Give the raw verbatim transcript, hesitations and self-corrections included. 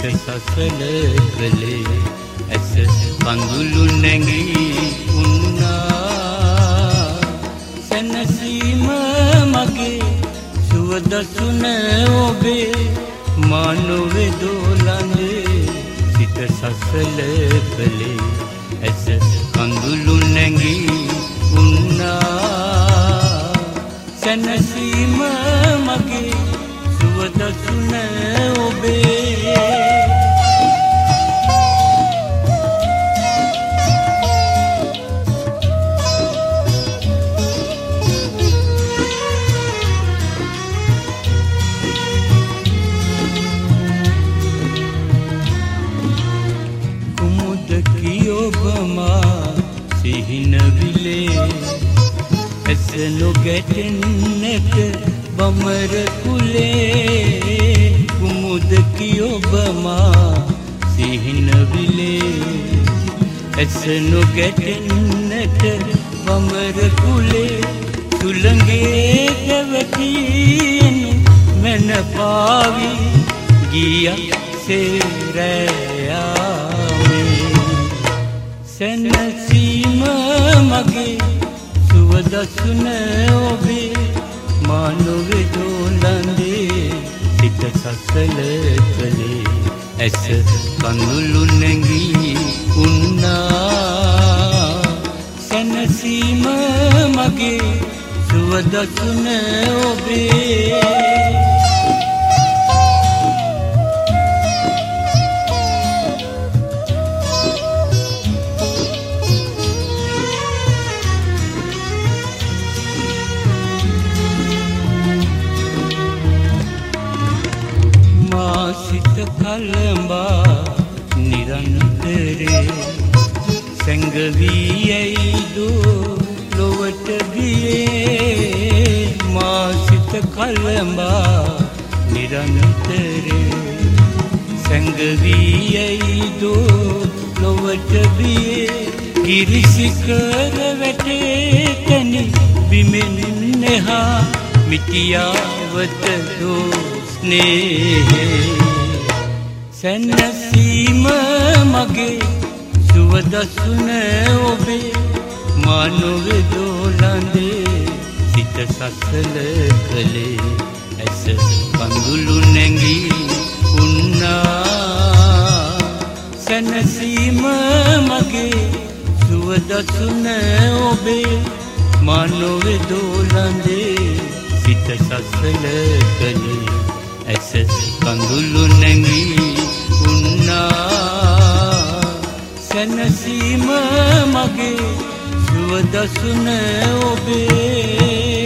සසල කලේ ඇස කඳුළු නැගී උන්නා සැනසීම මගේ සුවදසුන ඔබේ මානොවේ දෝලන්නේ සිත සසල කලේ ඇස කඳුළු නැගී උන්නා සැනසීම මගේ සුවදසුන ඔබේ කුමුද කියොබමා සිහින විලේ ඇස නොගැටෙන්නට බමර කුලේ කුමුද කියොබමා සිහින විලේ ඇස නොගැටෙන්නට බමර කුලේ සුළඟේ දැවටීන මැන පාවි ගියක් සේරයාමේ සැනසීම මගේ සුවදසුන ඔබේ මානොවේ දෝලන්නේ සිත සසල කලේ ඇස කඳුළු නැගී උන්නා සැනසීම මගේ සුවදසුන ඔබේ සිත කලඹා නිරන්තරේ සැඟවී ඇයිදු ලොවට ගියේ මා සිත කලඹා නිරන්තරේ සැඟවී ඇයිදු ලොවට ගියේ ගිරිසිකර වැටේ තනි බිමෙන් එහා මිටියාවත දෝ ස්නේහේ සැනසීම මගේ සුවදසුන ඔබේ මානොවේ දෝලන්නේ සිත සසල කලේ ඇස කඳුළු නැගී උන්නා සැනසීම මගේ සුවදසුන ඔබේ මානොවේ දෝලන්නේ සිත සසල කලේ ඇස කඳුළු නැගී උන්නා සැනසීම මගේ සුවදසුන ඔබේ